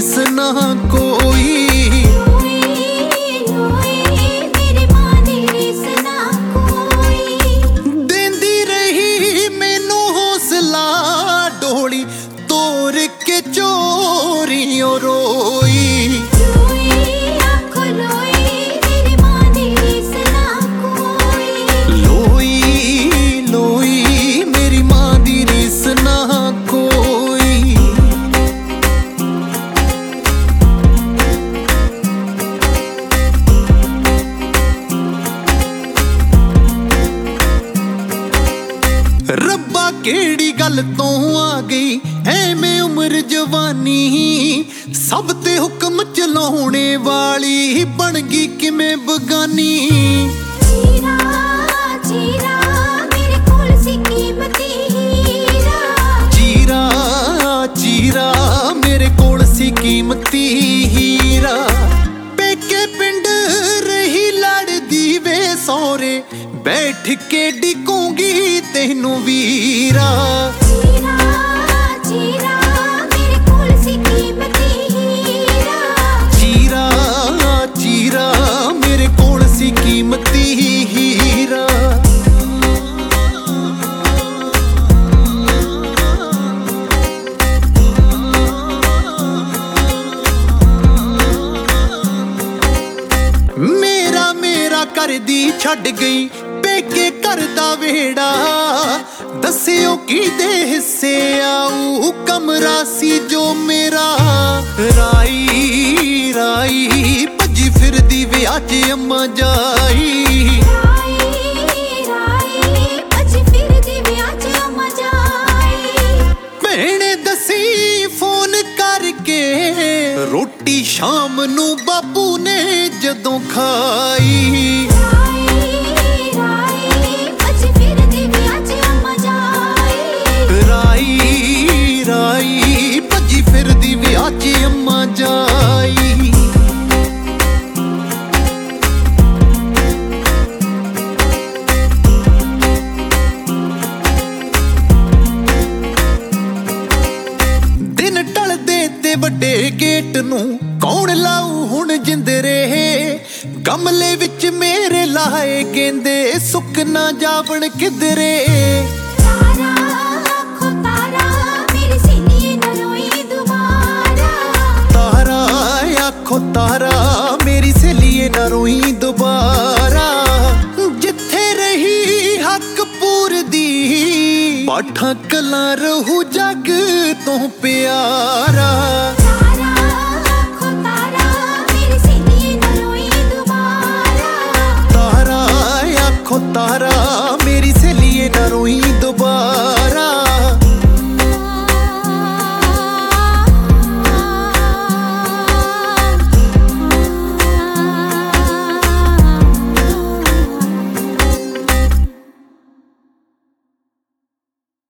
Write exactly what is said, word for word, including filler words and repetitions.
रीस ना कोई। देंदी रही मैनू हौसला डोली तोड़ के चोरियों रोई। रब्बा केड़ी गल तो आ गई ऐवें उम्र जवानी, सब ते हुक्म चलाने वाली बन गई किमें बगानी। चीरा चीरा मेरे कोल सी कीमती हीरा, चीरा चीरा मेरे कोल सी कीमती हीरा। पेके पिंड रही लड़दी वे सौरे, बैठ के डिकूंगी तेनू वीरा। चीरा चीरा मेरे कोल सी कीमती हीरा, चीरा चीरा मेरे कोल सी कीमती हीरा। मेरा मेरा कर दी छड़ गई पेके घर दा वेड़ा, दस्सियो किदे हिस्से आऊ कमरा सी जो मेरा। राई राई भजी फिरदी वे अज अम्मा जाई। भैणे दसी फोन करके रोटी शाम नू बापू ने जदों खाई। राई राई भजी फिरदी वे अज अम्मा जाई। दिन ढलदे ते वड्डे गेट नू कौन लाऊ हुण जिंदरे, गमले विच मेरे लाए गेंदे सुक ना जावण किधरे। आखो तारा मेरी सहेलिए ना रोई दोबारा, जिथे रही हक पूर दी पाठा कला रहू जग तो प्यारा। तारा आखो तारा मेरी सहेलिए ना रोई दोबारा।